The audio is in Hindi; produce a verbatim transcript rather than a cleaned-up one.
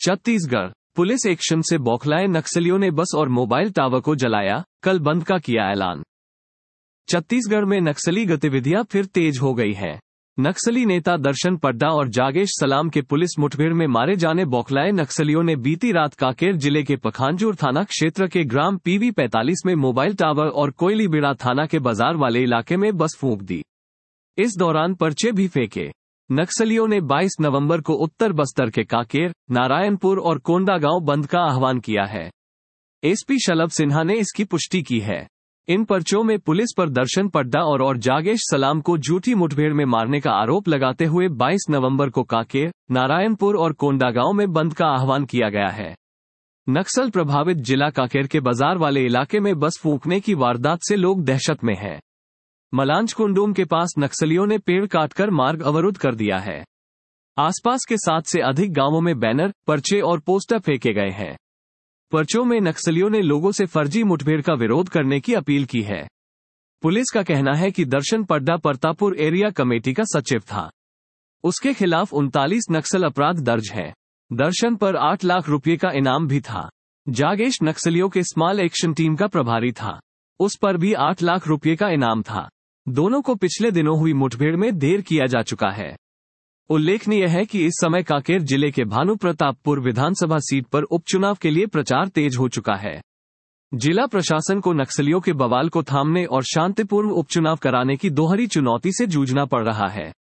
छत्तीसगढ़ पुलिस एक्शन से बौखलाए नक्सलियों ने बस और मोबाइल टावर को जलाया, कल बंद का किया ऐलान। छत्तीसगढ़ में नक्सली गतिविधियां फिर तेज हो गई हैं। नक्सली नेता दर्शन पड्डा और जागेश सलाम के पुलिस मुठभेड़ में मारे जाने बौखलाए नक्सलियों ने बीती रात कांकेर जिले के पखांजूर थाना क्षेत्र के ग्राम पीवी पैंतालीस में मोबाइल टावर और कोयलीबेड़ा थाना के बाजार वाले इलाके में बस फूंक दी। इस दौरान पर्चे भी फेंके। नक्सलियों ने बाईस नवंबर को उत्तर बस्तर के कांकेर, नारायणपुर और कोंडागांव बंद का आह्वान किया है। एसपी शलभ सिन्हा ने इसकी पुष्टि की है। इन पर्चों में पुलिस पर दर्शन पड्डा और और जागेश सलाम को झूठी मुठभेड़ में मारने का आरोप लगाते हुए बाईस नवंबर को कांकेर, नारायणपुर और कोंडागांव में बंद का आह्वान किया गया है। नक्सल प्रभावित जिला कांकेर के बाजार वाले इलाके में बस फूंकने की वारदात से लोग दहशत में हैं। मलांजकुंडुम के पास नक्सलियों ने पेड़ काटकर मार्ग अवरुद्ध कर दिया है। आसपास के सात से अधिक गांवों में बैनर, पर्चे और पोस्टर फेंके गए हैं। पर्चों में नक्सलियों ने लोगों से फर्जी मुठभेड़ का विरोध करने की अपील की है। पुलिस का कहना है कि दर्शन पड्डा परतापुर एरिया कमेटी का सचिव था। उसके खिलाफ उनतालीस नक्सल अपराध दर्ज है। दर्शन पर आठ लाख रुपये का इनाम भी था। जागेश नक्सलियों के स्मॉल एक्शन टीम का प्रभारी था। उस पर भी आठ लाख रुपये का इनाम था। दोनों को पिछले दिनों हुई मुठभेड़ में ढेर किया जा चुका है। उल्लेखनीय है कि इस समय कांकेर जिले के भानु प्रतापपुर विधानसभा सीट पर उपचुनाव के लिए प्रचार तेज हो चुका है। जिला प्रशासन को नक्सलियों के बवाल को थामने और शांतिपूर्ण उपचुनाव कराने की दोहरी चुनौती से जूझना पड़ रहा है।